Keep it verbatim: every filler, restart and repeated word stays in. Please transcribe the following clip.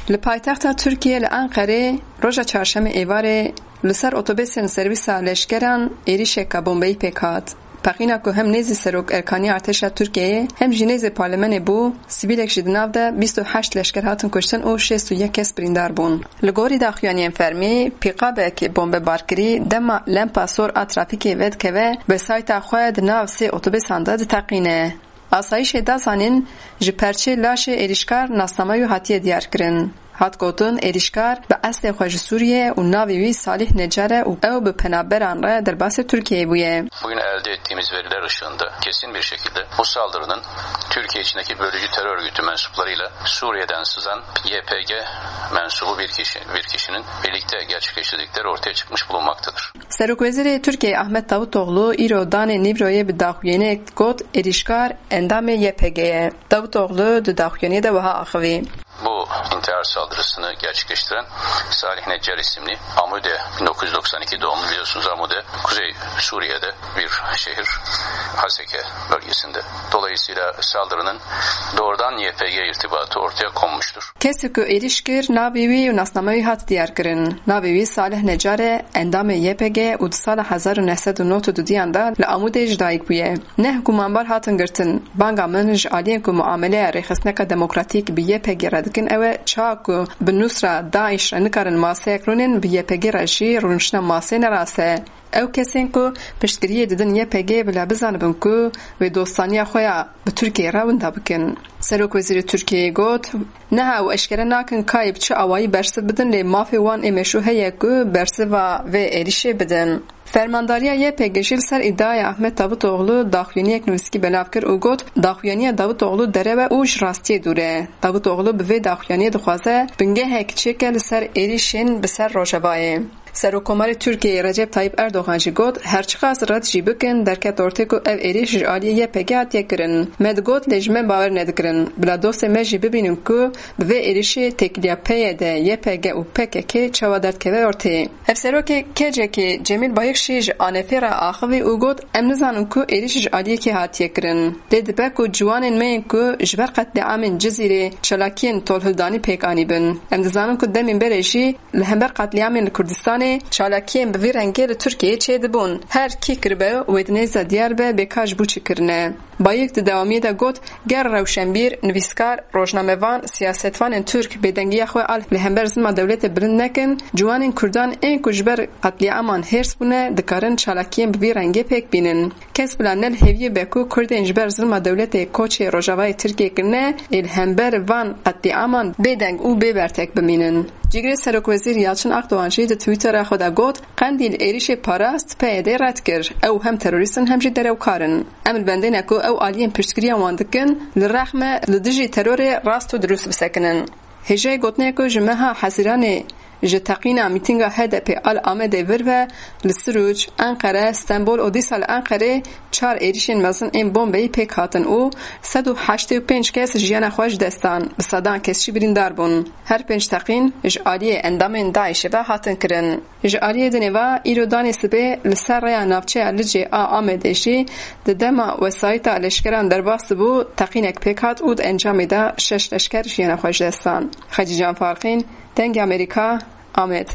Li paytexta Tirkiye li Enqerê roja çarşemê êvarê li ser otobüsên servîsa leşkeran êrişeka bombeyî pêk hat. Pexîna ku hem nêzî Serok Erkanî Artêşa Tirkiyeyê hem jî nêzê Parlemenê bû, sivîlek ji di nav de bîst û heşt leşker hatin kuştin û şêst û yek kes birîndar bûn. Li gorî daxuyaniyên fermî, pêqabekê bombebarkirî dema lempa sor a trafîkê vedikeve bi sayta xwe di nav sê otobüsan de diteqîne. Asayişê Dazanên ji perçê laşê êrişkar nasnameyo hatiye diyarkirin. Hat gotin êrişkar bi eslê xwe ji Sûriye û navê wî Salih Necar e û ew bi penaberan re derbasê Türkiye'ye bûye. Bugün elde ettiğimiz veriler ışığında kesin bir şekilde bu saldırının Türkiye içindeki bölücü terör örgütü mensuplarıyla Suriye'den sızan Y P G mensubu bir kişi bir kişinin birlikte gerçekleştirdikleri ortaya çıkmış bulunmaktadır. Serokwezîrê Tirkiye Ahmet Davutoğlu îro danê Nîvroyê bi daxuyaniyek got êrişkar endamê Y P G'ye. Davutoğlu di daxuyaniyê de wiha axivî. Bu intihar saldırısını gerçekleştiren Salih Necar isimli Amude bin dokuz yüz doksan iki doğumlu, biliyorsunuz Amude Kuzey Suriye'de bir şehir, Haseke bölgesinde. Dolayısıyla saldırının doğrudan Y P G irtibatı ortaya konmuştur. Kesî ku êrişkir navê wî û nasnameyê hat diyarkirin. Navê wî Salih Necar e endamê Y P G û di sala hezar û neh sed û nod û dudiyan da li Amudê ji dayîk bûye. Neh gumanbar hatin girtin. Banga min ji aliyên ku muameleya rêxistneka demokratîk bi Y P G re dikin ew e çawa ku bi Nusra Daeş re nikarin maseyek rûnin bi Y P G re jî rûniştina masê nerase. Ew kesên ku piştgiriyê didin Y P G bila bizanibin ku wê dostaniya xwe ya bi Tirkiye re winda bikin. Serokwezîrê Tirkiyeyê got, neha ew eşkere nakin kayê bi çi awayî bersiv bidin lê mafê wan ê meşru heye ku bersiva vê êrişê bidin. Fermandariya Y P G jî ser îddiaya Ahmet Davutoğlu daxuyaniyek nivîskî belav kir û got daxuyaniya Davutoğlu dereve û ji rastiyê dûr e. Davutoğlu bi vê daxuyaniyê dixwaze bingehek çêke li ser êrişên bi ser Rojavayê. Serokkomarê Tirkiyeyê Recep Tayyip Erdoğan jî got herçiqas red jî bikin derket ortê ku ev êriş ji aliyê Y P G hatiye kirin. Me digot lê ji me bawer nedikirin. Bila dostê me jî bibînin ku bi vê êrişê têkiliya peyê de Y P G û P K K çawa derdkeve ortê. Hevserokê K C K Cemil Bayıkşî ji A N P re axivî û got em nizanin ku êriş ji aliyekê hatiye kirin. Lê dibe ku ciwanên me yên ku ji ber qetliamên Cizîrê çalakiyên tolhildanî pêk anîbin. Em dizanin ku demên berê jî li hember qetliamên li Kurdistanê çalakiyên bi vî rengê li Tirkiyeyê çêdibûn. Her kî kiribe wê di nêza diyar be bêka ji bû çi kirine. Bayık di dewamiyê de got ger rewşenbîr, nivîskar, rojnamevan, siyasetvanên Türk bêdengiya xwe al li hember zilma dewletê bilind nekin, ciwanên Kurdan ên ku ji ber qetliaman hêrs bûne dikarin çalakiyên bi vî rengê pêk bînin. Kes bila nel hêviyê be ku Kurdên ji ber zilma dewletê koçê Rojavayê Tirkiye kirine ê li hember van qetliaman bêdeng û bêbertek bimînin. Cîgerê Serokwezîr Yalçın Akdoğan jî di Twitterê xwe de got qendîl êrişê parast P Y D red kir. Ew hem terorîstin hem jî derewkarin. Em li bendê ne ku ew aliyên piştgiriya wan dikin li rexme li dijî terorê rast û dirûst bisekinin. Hêjeyê gotinê ku ji meha Hezîranê ji teqîna mîtînga H D P al Amedê vir ve li Siruç, Enqere, Stenbol û dîsa li Enqerê çar êrişên mezin ên bombeyî pêk hatin û sed û heştê û pênc kes jiyana xwe ji destan, bi sedan kes jî birîndar bûn. Her pênc teqîn ji aliyê endamên Daişê ve hatin kirin. Ji aliyê di nêva îro danê sibê li ser rêya navçeya Licê a Amedê jî di dema wesayîta leşkeran derbas dibû teqînek pêk hat û di encamê de şeş leşker jiyana xwe ji destan. Xecî Can Farqîn, Dengê Amerîka, Amed.